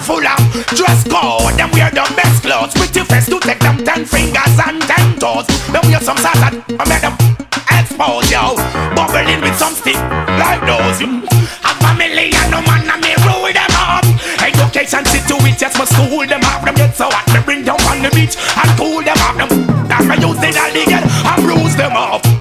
full of dress code. Them wear the best clothes, pretty face to take them 10 fingers and 10 toes. Them wear some salad, I made them expose, yo. Bubbling with some stick like those. A family and no man and me rule them up. Education see to it, yes, must school them up. Them get so hot, me bring them on the beach and cool them up. Them, that me use the dolly get and bruise them up.